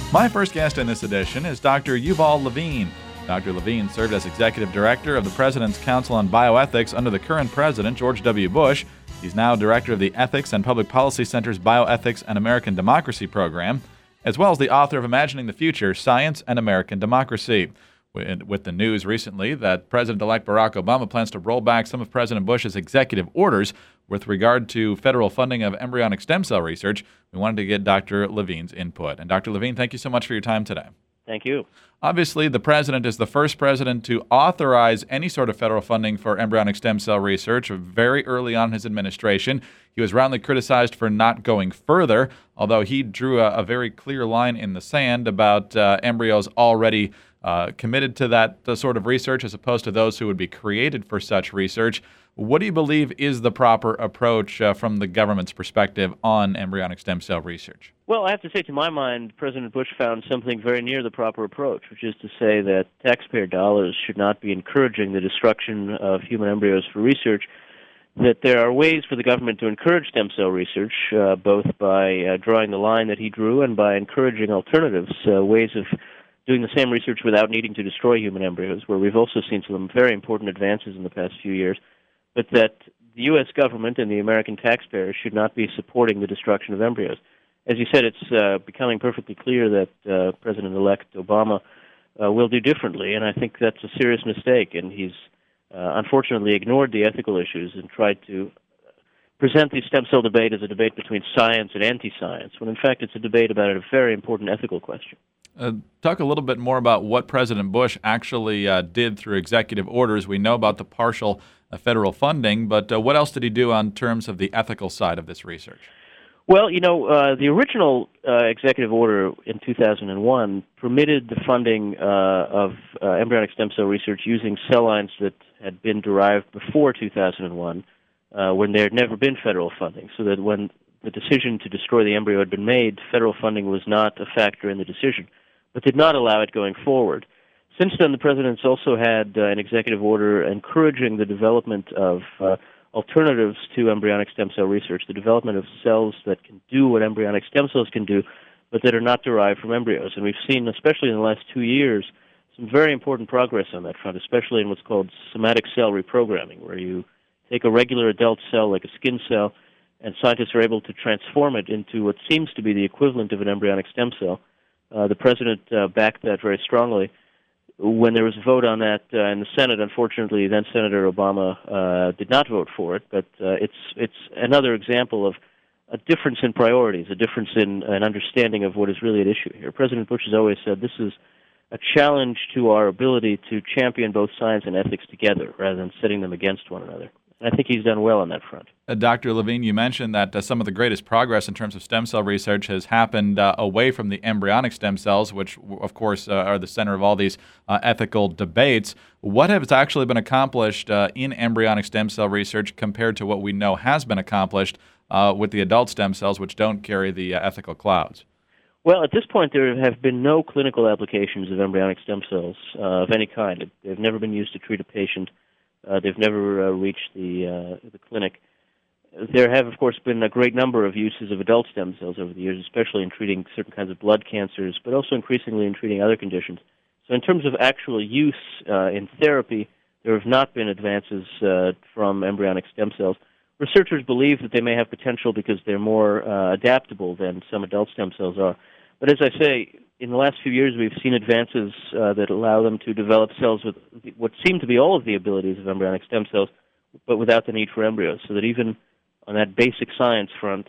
My first guest in this edition is Dr. Yuval Levine. Dr. Levine served as Executive Director of the President's Council on Bioethics under the current President, George W. Bush. He's now Director of the Ethics and Public Policy Center's Bioethics and American Democracy program, as well as the author of Imagining the Future, Science and American Democracy. With the news recently that President-elect Barack Obama plans to roll back some of President Bush's executive orders with regard to federal funding of embryonic stem cell research, we wanted to get Dr. Levine's input. And Dr. Levine, thank you so much for your time today. Thank you. Obviously, the president is the first president to authorize any sort of federal funding for embryonic stem cell research very early on in his administration. He was roundly criticized for not going further, although he drew a very clear line in the sand about embryos already committed to that sort of research as opposed to those who would be created for such research. What do you believe is the proper approach from the government's perspective on embryonic stem cell research? Well, I have to say, to my mind, President Bush found something very near the proper approach, which is to say that taxpayer dollars should not be encouraging the destruction of human embryos for research, that there are ways for the government to encourage stem cell research, both by drawing the line that he drew and by encouraging alternatives, ways of doing the same research without needing to destroy human embryos, where we've also seen some very important advances in the past few years, but that the U.S. government and the American taxpayers should not be supporting the destruction of embryos. As you said, it's becoming perfectly clear that President-elect Obama will do differently, and I think that's a serious mistake, and he's unfortunately ignored the ethical issues and tried to present the stem cell debate as a debate between science and anti-science, when in fact it's a debate about a very important ethical question. Talk a little bit more about what President Bush actually did through executive orders. We know about the partial federal funding, but what else did he do on terms of the ethical side of this research? Well, the original executive order in 2001 permitted the funding of embryonic stem cell research using cell lines that had been derived before 2001, when there had never been federal funding, so that when the decision to destroy the embryo had been made, federal funding was not a factor in the decision, but did not allow it going forward. Since then, the President's also had an executive order encouraging the development of alternatives to embryonic stem cell research, the development of cells that can do what embryonic stem cells can do, but that are not derived from embryos. And we've seen, especially in the last 2 years, some very important progress on that front, especially in what's called somatic cell reprogramming, where you take a regular adult cell like a skin cell, and scientists are able to transform it into what seems to be the equivalent of an embryonic stem cell. The President backed that very strongly. When there was a vote on that in the Senate, unfortunately, then Senator Obama did not vote for it, but it's another example of a difference in priorities, a difference in an understanding of what is really at issue here. President Bush has always said this is a challenge to our ability to champion both science and ethics together rather than setting them against one another. I think he's done well on that front. Dr. Levine, you mentioned that some of the greatest progress in terms of stem cell research has happened away from the embryonic stem cells, which, of course, are the center of all these ethical debates. What has actually been accomplished in embryonic stem cell research compared to what we know has been accomplished with the adult stem cells, which don't carry the ethical clouds? Well, at this point, there have been no clinical applications of embryonic stem cells of any kind. They've never been used to treat a patient. They've never reached the clinic. There have, of course, been a great number of uses of adult stem cells over the years, especially in treating certain kinds of blood cancers, but also increasingly in treating other conditions. So in terms of actual use in therapy, there have not been advances from embryonic stem cells. Researchers believe that they may have potential because they're more adaptable than some adult stem cells are. But as I say, in the last few years, we've seen advances that allow them to develop cells with what seem to be all of the abilities of embryonic stem cells, but without the need for embryos, so that even on that basic science front,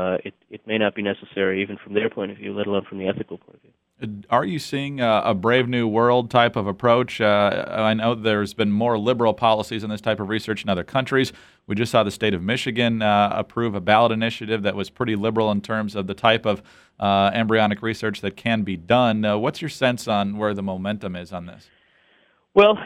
it may not be necessary, even from their point of view, let alone from the ethical point of view. Are you seeing a Brave New World type of approach? I know there's been more liberal policies in this type of research in other countries. We just saw the state of Michigan approve a ballot initiative that was pretty liberal in terms of the type of embryonic research that can be done. What's your sense on where the momentum is on this? Well,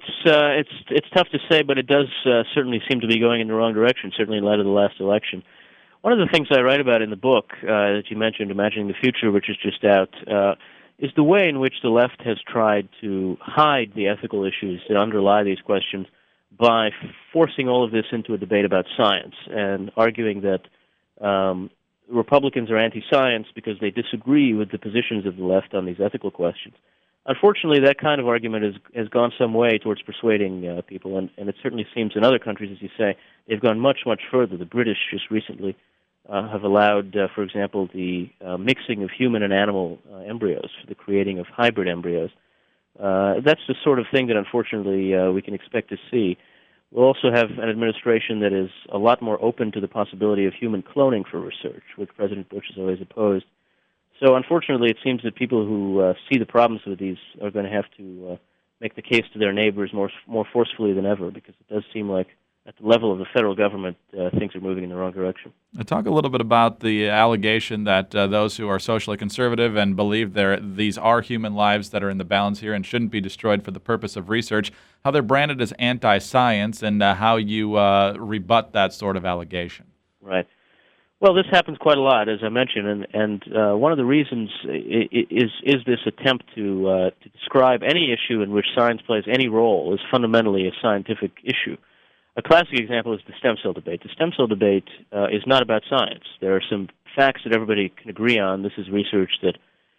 it's tough to say, but it does certainly seem to be going in the wrong direction, certainly in light of the last election. One of the things I write about in the book that you mentioned, Imagining the Future, which is just out, is the way in which the left has tried to hide the ethical issues that underlie these questions by forcing all of this into a debate about science and arguing that Republicans are anti-science because they disagree with the positions of the left on these ethical questions. Unfortunately, that kind of argument has gone some way towards persuading people, and it certainly seems in other countries, as you say, they've gone much, much further. The British just recently have allowed, for example, the mixing of human and animal embryos for the creating of hybrid embryos. That's the sort of thing that, unfortunately, we can expect to see. We'll also have an administration that is a lot more open to the possibility of human cloning for research, which President Bush has always opposed. So, unfortunately, it seems that people who see the problems with these are going to have to make the case to their neighbors more forcefully than ever, because it does seem like at the level of the federal government, things are moving in the wrong direction. Talk a little bit about the allegation that those who are socially conservative and believe these are human lives that are in the balance here and shouldn't be destroyed for the purpose of research, how they're branded as anti-science, and how you rebut that sort of allegation. Right. Well, this happens quite a lot, as I mentioned, and one of the reasons is this attempt to describe any issue in which science plays any role as fundamentally a scientific issue. A classic example is the stem cell debate. The stem cell debate is not about science. There are some facts that everybody can agree on. This is research that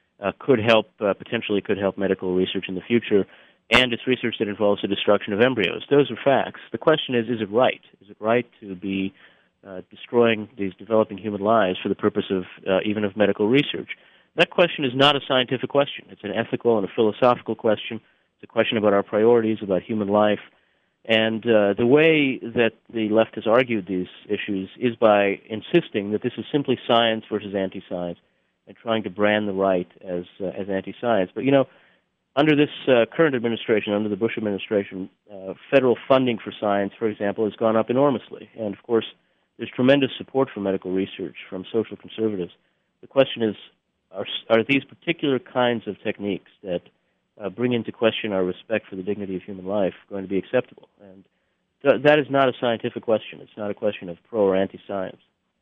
potentially could help medical research in the future, and it's research that involves the destruction of embryos. Those are facts. The question is it right? Is it right to be destroying these developing human lives for the purpose of even of medical research? That question is not a scientific question. It's an ethical and a philosophical question. It's a question about our priorities, about human life. And the way that the left has argued these issues is by insisting that this is simply science versus anti-science and trying to brand the right as anti-science. But, under this current administration, under the Bush administration, federal funding for science, for example, has gone up enormously. And, of course, there's tremendous support for medical research from social conservatives. The question is, are these particular kinds of techniques that bring into question our respect for the dignity of human life going to be acceptable? And that is not a scientific question. It's not a question of pro or anti-science.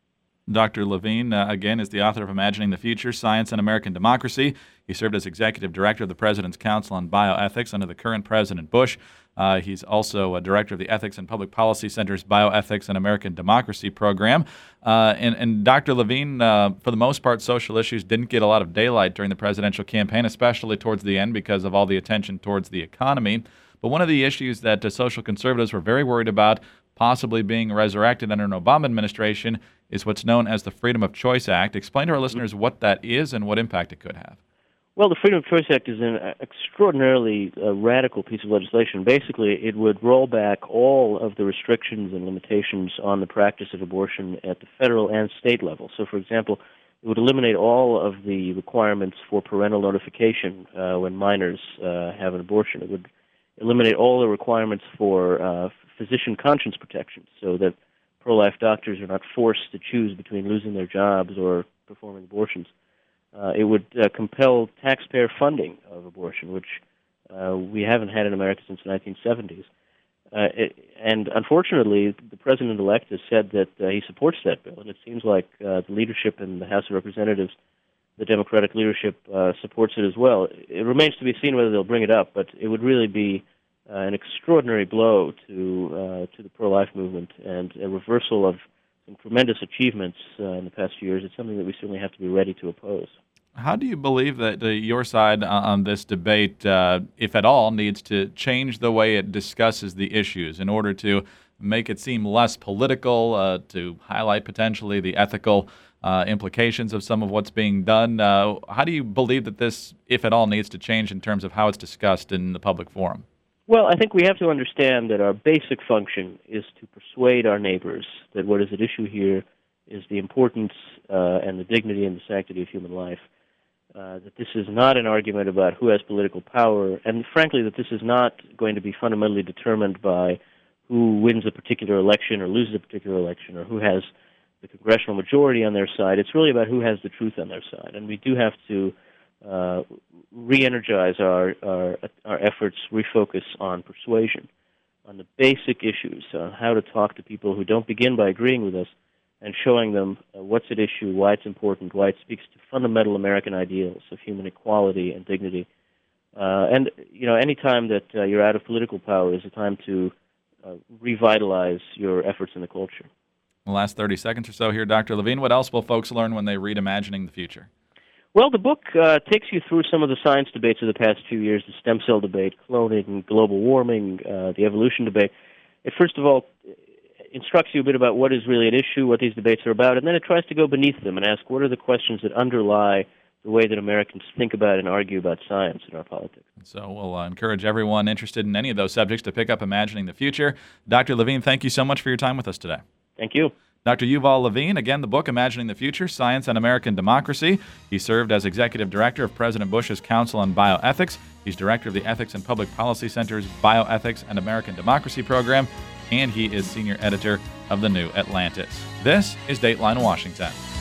Dr. Levine, again, is the author of Imagining the Future, Science and American Democracy. He served as executive director of the President's Council on Bioethics under the current President Bush. He's also a director of the Ethics and Public Policy Center's Bioethics and American Democracy program. And Dr. Levine, for the most part, social issues didn't get a lot of daylight during the presidential campaign, especially towards the end because of all the attention towards the economy. But one of the issues that social conservatives were very worried about possibly being resurrected under an Obama administration is what's known as the Freedom of Choice Act. Explain to our listeners what that is and what impact it could have. Well, the Freedom of Choice Act is an extraordinarily radical piece of legislation. Basically, it would roll back all of the restrictions and limitations on the practice of abortion at the federal and state level. So, for example, it would eliminate all of the requirements for parental notification when minors have an abortion. It would eliminate all the requirements for physician conscience protection so that pro-life doctors are not forced to choose between losing their jobs or performing abortions. It would compel taxpayer funding of abortion, which we haven't had in America since the 1970s. And unfortunately, the president-elect has said that he supports that bill, and it seems like the leadership in the House of Representatives, the Democratic leadership, supports it as well. It remains to be seen whether they'll bring it up, but it would really be an extraordinary blow to the pro-life movement and a reversal of some tremendous achievements in the past few years. It's something that we certainly have to be ready to oppose. How do you believe that your side on this debate, if at all, needs to change the way it discusses the issues in order to make it seem less political, to highlight potentially the ethical implications of some of what's being done? How do you believe that this, if at all, needs to change in terms of how it's discussed in the public forum? Well, I think we have to understand that our basic function is to persuade our neighbors that what is at issue here is the importance and the dignity and the sanctity of human life. That this is not an argument about who has political power, and frankly that this is not going to be fundamentally determined by who wins a particular election or loses a particular election or who has the congressional majority on their side. It's really about who has the truth on their side, and we do have to re-energize our efforts, refocus on persuasion, on the basic issues, how to talk to people who don't begin by agreeing with us, and showing them what's at issue, why it's important, why it speaks to fundamental American ideals of human equality and dignity. And, any time that you're out of political power is a time to revitalize your efforts in the culture. The last 30 seconds or so here, Dr. Levine. What else will folks learn when they read Imagining the Future? Well, the book takes you through some of the science debates of the past few years, the stem cell debate, cloning, global warming, the evolution debate. It first of all instructs you a bit about what is really at issue, what these debates are about, and then it tries to go beneath them and ask what are the questions that underlie the way that Americans think about and argue about science in our politics. So we'll encourage everyone interested in any of those subjects to pick up Imagining the Future. Dr. Levine, thank you so much for your time with us today. Thank you. Dr. Yuval Levine, again, the book, Imagining the Future, Science and American Democracy. He served as executive director of President Bush's Council on Bioethics. He's director of the Ethics and Public Policy Center's Bioethics and American Democracy program, and he is senior editor of The New Atlantis. This is Dateline Washington.